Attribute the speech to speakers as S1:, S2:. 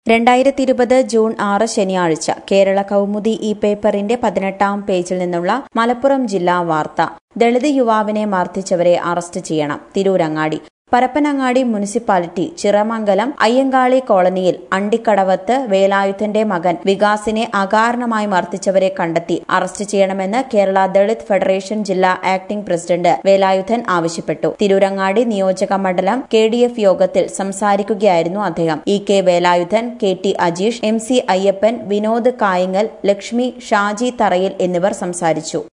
S1: 2020 June 6 ശനിയാഴ്ച കേരള കൗമുദി ഈ പേപ്പറിന്റെ 18-ാം പേജിൽ നിന്നുള്ള മലപ്പുറം ജില്ലാ വാർത്ത. ദളിത് യുവാവിനെ മർദ്ദിച്ചവരെ അറസ്റ്റ് ചെയ്യണം. തിരൂരങ്ങാടി. പരപ്പനങ്ങാടി മുനിസിപ്പാലിറ്റി ചിറമംഗലം അയ്യങ്കാളി കോളനിയിൽ അണ്ടിക്കടവത്ത് വേലായുധന്റെ മകൻ വികാസിനെ അകാരണമായി മർദ്ദിച്ചവരെ കണ്ടെത്തി അറസ്റ്റ് ചെയ്യണമെന്ന് കേരള ദളിത് ഫെഡറേഷൻ ജില്ലാ ആക്ടിംഗ് പ്രസിഡന്റ് വേലായുധൻ ആവശ്യപ്പെട്ടു. തിരൂരങ്ങാടി നിയോജക മണ്ഡലം KDF യോഗത്തിൽ സംസാരിക്കുകയായിരുന്നു അദ്ദേഹം. EK Velayudhan, KT Ajeesh, MC Ayyappan, Vinod കായിങ്ങൽ, Lakshmi, Shaji തറയിൽ എന്നിവർ സംസാരിച്ചു.